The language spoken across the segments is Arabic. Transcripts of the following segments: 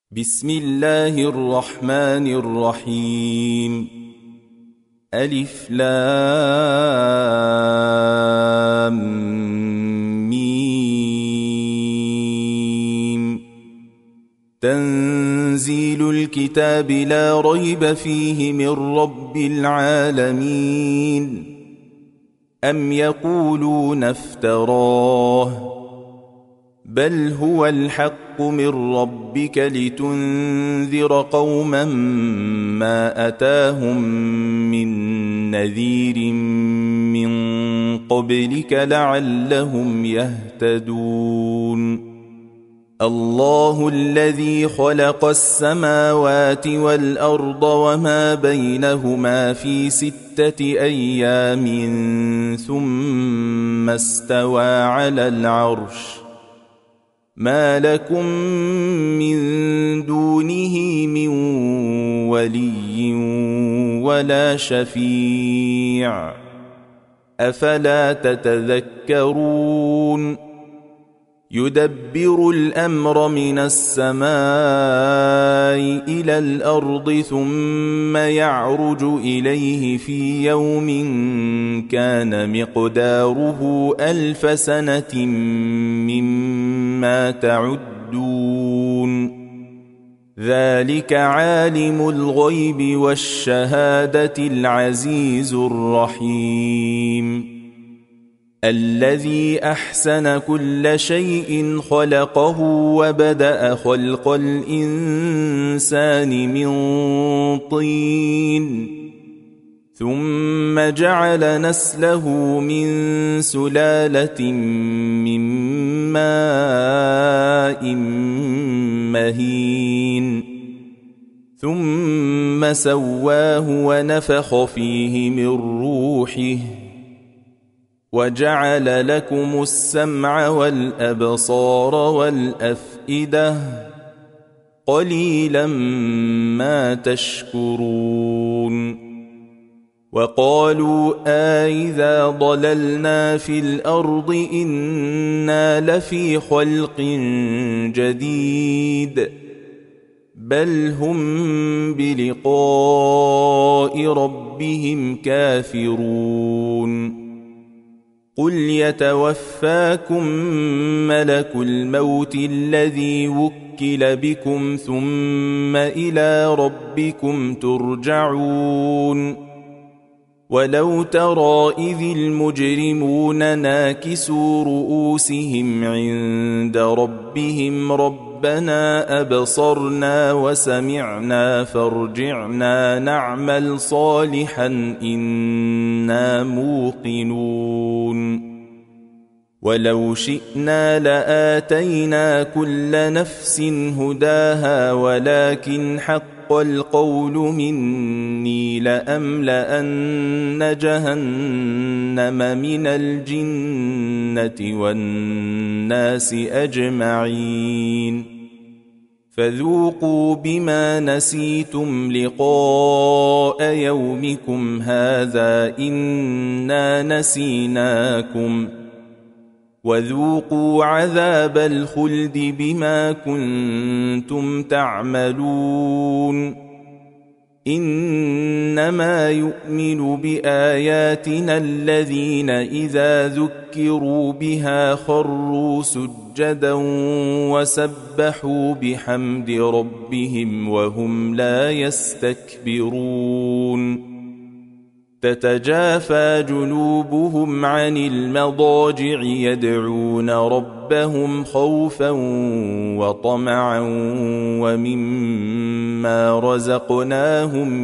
بسم الله الرحمن الرحيم. ألف لام ميم. تنزيل الكتاب لا ريب فيه من رب العالمين. أم يقولون افتراه بل هو الحق من ربك لتنذر قوما ما أتاهم من نذير من قبلك لعلهم يهتدون. الله الذي خلق السماوات والأرض وما بينهما في 6 أيام ثم استوى على العرش. ما لكم من دونه من ولي ولا شفيع أفلا تتذكرون. يدبر الأمر من السماء إلى الأرض ثم يعرج إليه في يوم كان مقداره 1000 سنة مما تعدون. ذلك عالم الغيب والشهادة العزيز الرحيم. الذي أحسن كل شيء خلقه وبدأ خلق الإنسان من طين ثم جعل نسله من سلالة من ماء مهين ثم سواه ونفخ فيه من روحه وجعل لكم السمع والأبصار والأفئدة قليلا ما تشكرون. وقالوا أإذا ضللنا في الأرض إنا لفي خلق جديد بل هم بلقاء ربهم كافرون. قل يتوفاكم ملك الموت الذي وكل بكم ثم إلى ربكم ترجعون. ولو ترى إذ المجرمون ناكسوا رؤوسهم عند ربهم ربنا أبصرنا وسمعنا فارجعنا نعمل صالحا إنا موقنون. ولو شئنا لآتينا كل نفس هداها ولكن حق القول مني لأملأن جهنم من الجنة والناس أجمعين. فذوقوا بما نسيتم لقاء يومكم هذا إنا نسيناكم وذوقوا عذاب الخلد بما كنتم تعملون. إنما يؤمن بآياتنا الذين إذا ذكروا بها خروا سجدا وسبحوا بحمد ربهم وهم لا يستكبرون. تتجافى جنوبهم عن المضاجع يدعون ربهم خوفا وطمعا ومما رزقناهم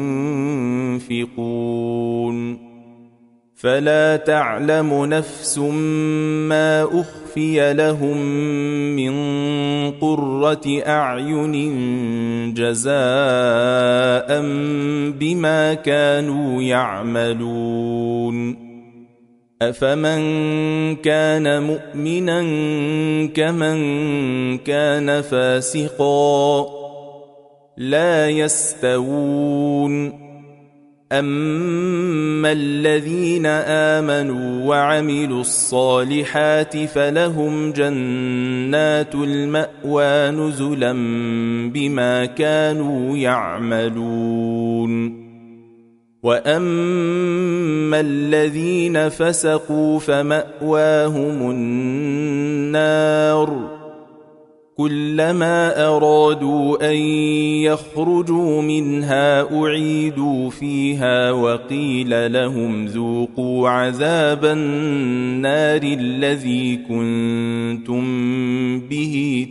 ينفقون. فلا تعلم نفس ما أخفي لهم من قرة أعين جزاء بما كانوا يعملون. أفمن كان مؤمنا كمن كان فاسقا لا يستوون. أما الذين آمنوا وعملوا الصالحات فلهم جنات المأوى نزلا بما كانوا يعملون وأما الذين فسقوا فمأواهم النار كلما أرادوا أن يخرجوا منها أعيدوا فيها وقيل لهم ذوقوا عذاب النار الذي كنتم به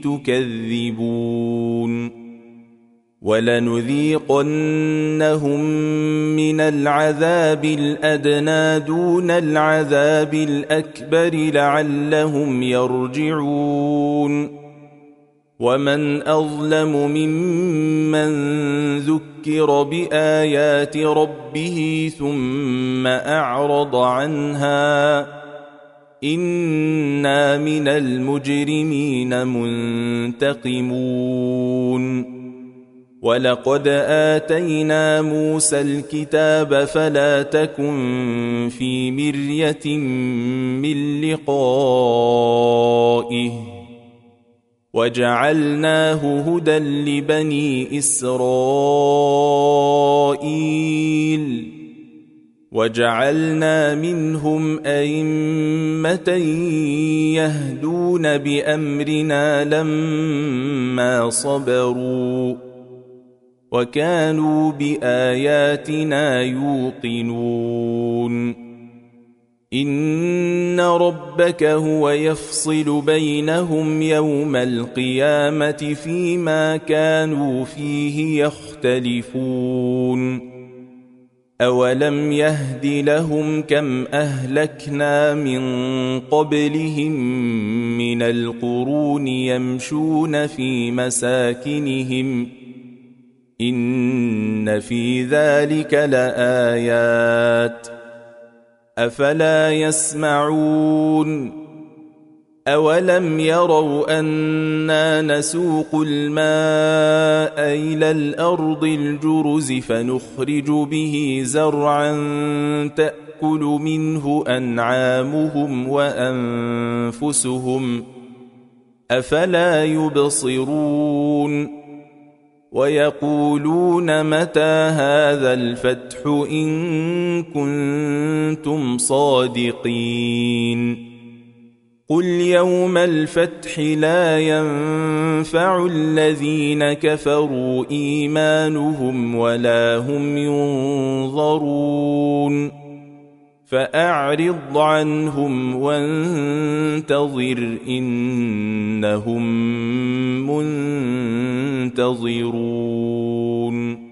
تكذبون ولنذيقنهم من العذاب الأدنى دون العذاب الأكبر لعلهم يرجعون ومن أظلم ممن ذكر بآيات ربه ثم أعرض عنها إنا من المجرمين منتقمون ولقد آتينا موسى الكتاب فلا تكن في مرية من لقائه وجعلناه هدى لبني إسرائيل وجعلنا منهم أئمة يهدون بأمرنا لما صبروا وكانوا بآياتنا يوقنون إن ربك هو يفصل بينهم يوم القيامة فيما كانوا فيه يختلفون أولم يهد لهم كم أهلكنا من قبلهم من القرون يمشون في مساكنهم إن في ذلك لآيات أفلا يسمعون أولم يروا أنا نسوق الماء إلى الأرض الجرز فنخرج به زرعا تأكل منه أنعامهم وأنفسهم أفلا يبصرون ويقولون متى هذا الفتح إن كنتم صادقين قل يوم الفتح لا ينفع الذين كفروا إيمانهم ولا هم ينظرون فأعرض عنهم وانتظر إنهم منتظرون